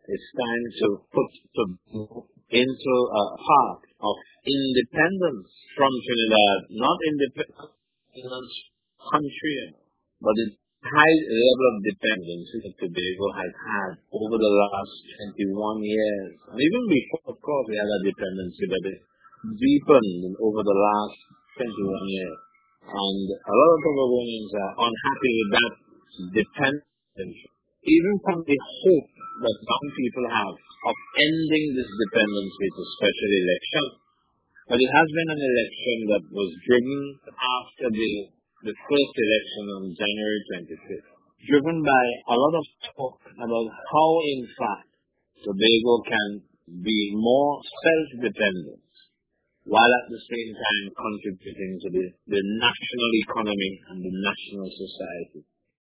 It's time to move into a path of independence from Trinidad, not independence country, but the high level of dependence that Tobago has had over the last 21 years. And even before, of course, we had a dependency, but it deepened over the last 21 years. And a lot of Tobagonians are unhappy with that dependence, even from the hope that some people have of ending this dependence with a special election. But it has been an election that was driven after the first election on January 25th, driven by a lot of talk about how, in fact, Tobago can be more self-dependent, while at the same time contributing to the national economy and the national society.